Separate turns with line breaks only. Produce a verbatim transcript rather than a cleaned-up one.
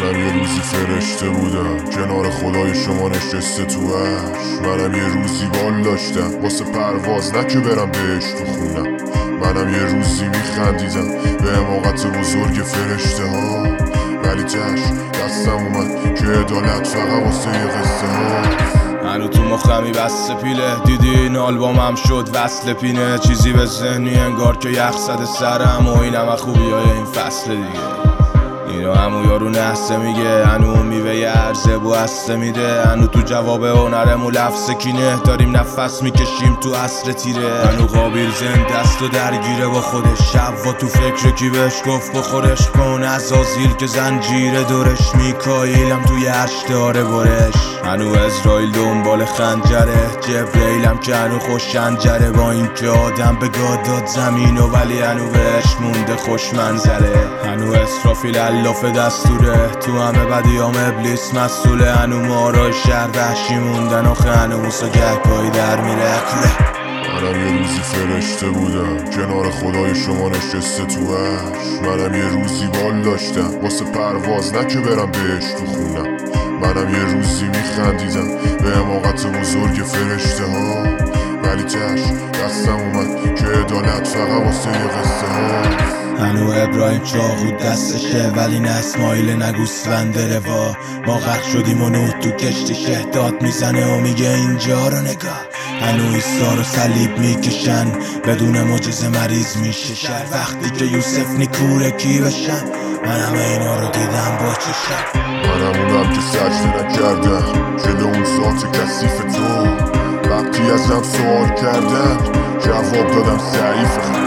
منم یه روزی فرشته بودم کنار خدای شما نشسته تو عرش. منم یه روزی بال داشتم واسه پرواز نه که برم بهش تو خونم. منم یه روزی میخندیدم به حماقت بزرگ فرشته ها، ولی تش دستم اومد که عدالت فقط واسه یه قصه ها.
هنو تو مخمی بسته پیله، دیدی این آلبوم هم شد وصل پینه. چیزی به ذهنی انگار که یخ زده سرم و این همه خوبی های این فصل دیگه. اینو همو یارو نحسه میگه، هنو میوه یه عرضه بو هسته میده. هنو تو جواب هنرمو لفظ کینه، داریم نفس میکشیم تو عصر تیره. هنو قابیل زنده است و درگیره با خودش، شب و تو فکر کی بهش گفت بخورش کن. عزازیل که زنجیره دورش، میکائیلم توی عرش داره برش. هنو اسرائیل دنبال خنجره، جبرئیلم که هنو خوش شنجره. با این که آدم به گاد داد زمینو، ولی هنو بهش مونده خوش منظره. هنو اسرافیل الاف دستوره، تو همه بدیام ابلیس مسئوله. هنو مارای شهر وحشی موندن آخه هنو موسا گهگاهی در میره کوره.
منم یه روزی فرشته بودم کنار خدای شما نشسته تو عرش. منم یه روزی بال داشتم واسه پرواز نه که برم بهش تو خونم. منم یه روزی میخندیدم به حماقت بزرگ فرشته ها، ولی تش دستم اومد که عدالت فقط واسه یه قصه ها.
هنو ابراهیم چاقو دستشه، ولی نه اسماعیل نه گوسفند روا. ما غرق شدیم و نوح تو کشتی شهداد میزنه و میگه اینجا رو نگاه. هنو ایسا رو صلیب میکشن، بدون معجزه مریض میشه شهر. وقتی که یوسف نیکوره کی بشن، من همه اینا رو دیدم با چشم.
منم اونم که سجده نکردم جلو اون ذات کثیف تو. وقتی ازم سوال کردن جواب دادم ضعیف.